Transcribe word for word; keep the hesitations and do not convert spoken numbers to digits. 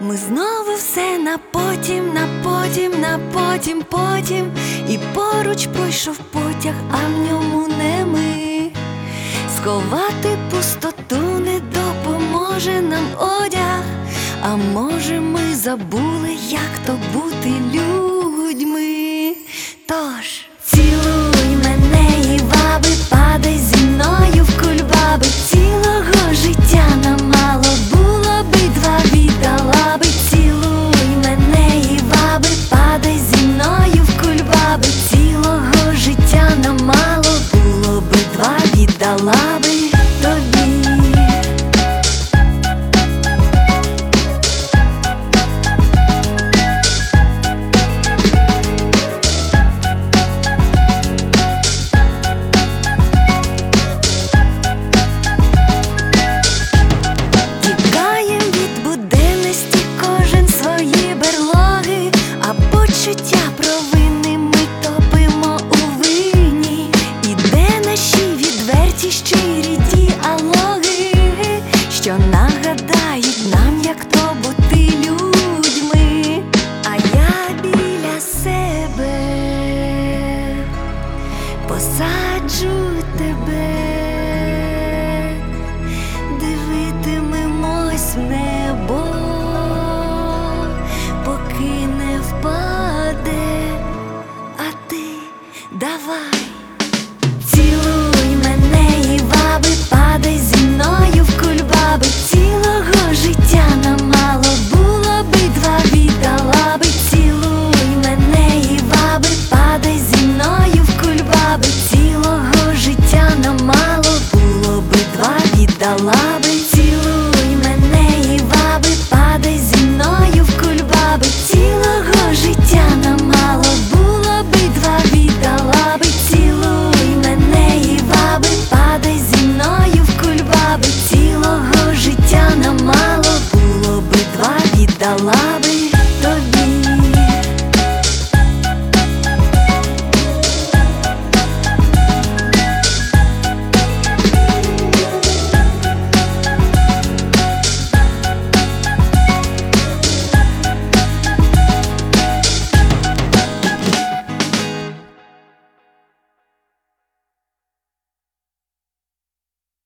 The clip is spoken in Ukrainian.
Ми знову все на потім, на потім, на потім, потім. І поруч пройшов потяг, а в ньому не ми. Сховати пустоту не допоможе нам одяг. А може, ми забули, як то бути людьми. Тож